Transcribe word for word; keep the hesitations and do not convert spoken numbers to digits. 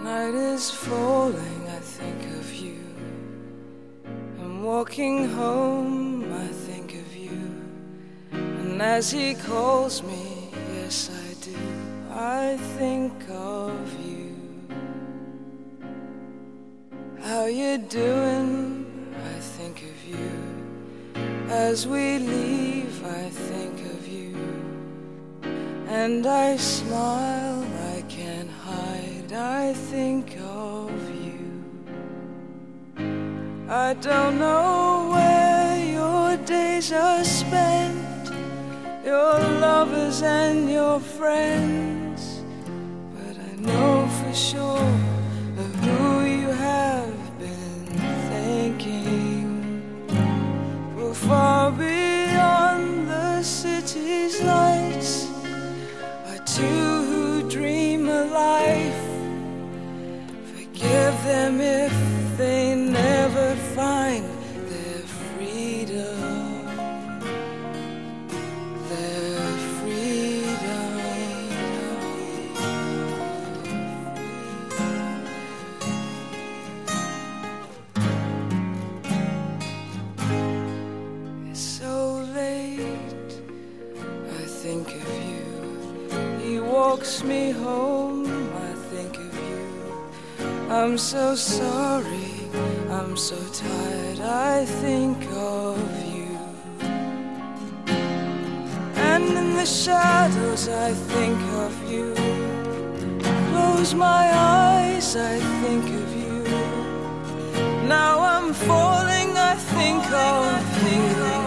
night is falling, I think of you. I'm walking home, I think of you. And as he calls me, yes I do, I think of you. How you doing? I think of you. As we leave, I think of you. And I smile, I can't hide, I think of you. I don't know where your days are spent, your lovers and your friends, but I know for sure of who you have been thinking. For far beyond the city's lights are two who dream a life. Forgive them if they never find their freedom, their freedom. It's so late, I think of you. He walks me home, I think of you. I'm so sorry, I'm so tired, I think of you. And in the shadows I think of you. Close my eyes, I think of you. Now I'm falling, I think of you.